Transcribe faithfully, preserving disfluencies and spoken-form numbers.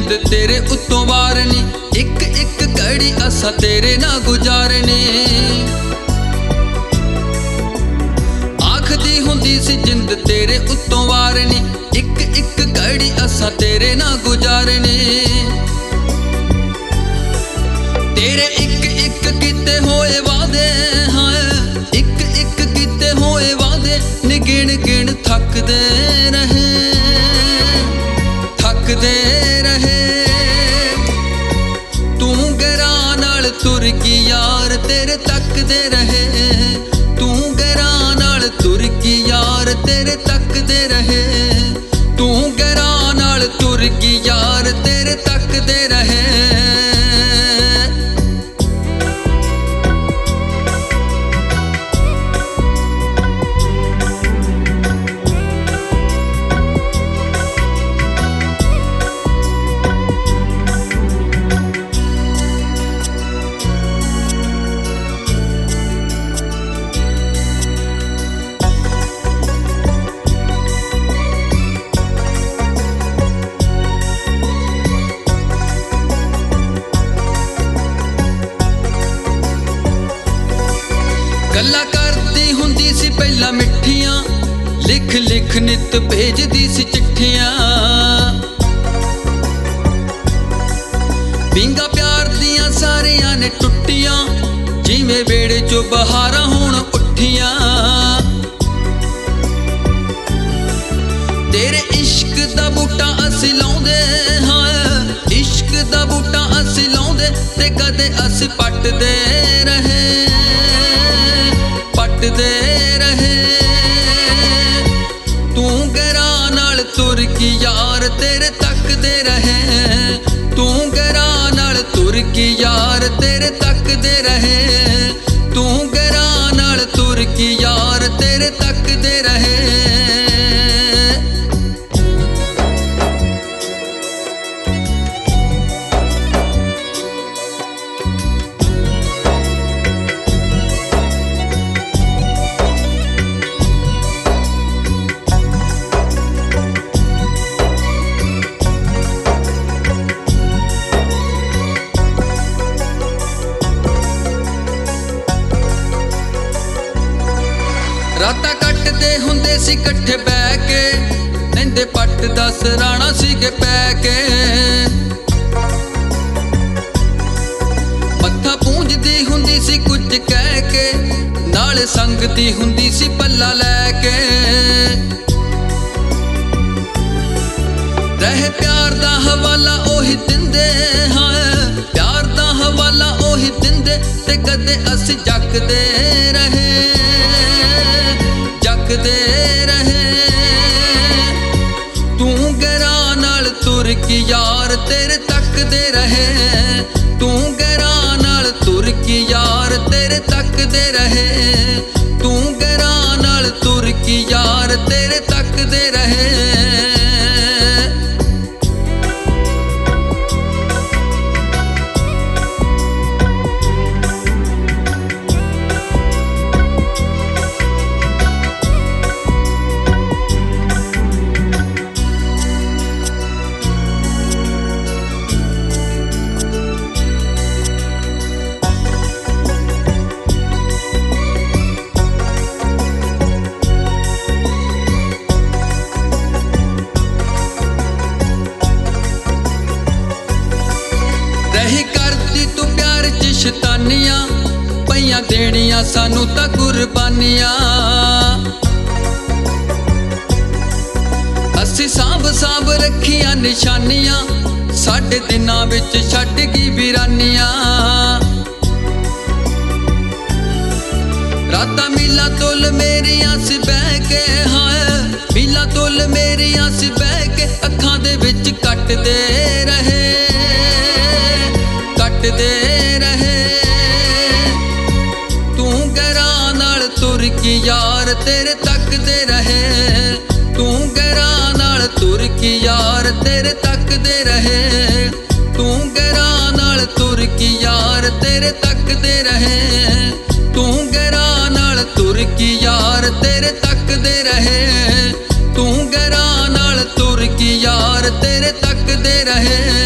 जिंद तेरे उत्तों वारनी, एक एक घड़ी असा तेरे ना गुजारनी। आखदी हुंदी सी जिंद तेरे उत्तों वारनी, एक एक घड़ी असा तेरे ना गुजारनी। तेरे एक एक कीते होए वादे, हाँ एक एक कीते होए वादे निगिण गिण थकदे रहे, थकदे रहे। तू गरां नाल तुर की यार तेरे तकदे रहे, तू गरां नाल तुर की यार तेरे तकदे रहे, तू गरां नाल तुर की यार तेरे तकदे रहे। गल्लां करदी हुंदी सी पहला मिठियां, लिख लिख नित भेजदी सी चिट्ठियां। पिंगा प्यार दियां सारियां ने टुट्टियां, जिवें वेड़े चो बहारां होण उठियां। तेरे इश्क दा बूटा असी लाउंदे, हाँ इश्क दा बूटा असी लाउंदे ते कदे असी पटदे रहे, पटदे रहे। तू गरां नाल तुर की यार तेरे तकदे रहे, तू गरां नाल तुर की यार तेरे तकदे रहे, तू गरां नाल तुर की यार तेरे तकदे रहे। रातां कटदे हुंदे सी कट्ठे बैह के, लैंदे पट दा सराणा सीगे पै के। मत्था पूंजदी हुंदी सी कुछ कह के, नाल संगदी हुंदी सी पल्ला लैके। रहे प्यार दा हवाला ओही दिंदे, हाँ प्यार दा हवाला ओही दिंदे ते कदे असी जकदे रहे, जकदे रहे। तू गरां नाल तुर की यार तेरे तकदे रहे, तू गरां नाल तुर की यार तेरे तकदे रहे, तू गरां नाल तुर की यार तेरे तकदे रहे। रही करदी तू प्यार च शैतानियां, पईयां देनियां सानू तां कुर्बानियां। असी सांभ सांभ रखियां निशानियां, साडे दिनां विच छड्ड गई वीरानियां। रातां मीलां तोल मेरियां सी बह के, हाँ मीलां तोल मेरियां सी बह के, अखां दे विच कटदे रहे, कटदे रहे। तू गरां नाल तुर की यार तेरे तकदे रहे, तू गरां नाल तुर की यार तेरे तकदे रहे, तू गरां नाल तुर की यार तेरे तकदे रहे, तू गरां नाल तुर की यार तेरे तकदे रहे, तू गरां नाल तुर की यार तेरे तकदे रहे।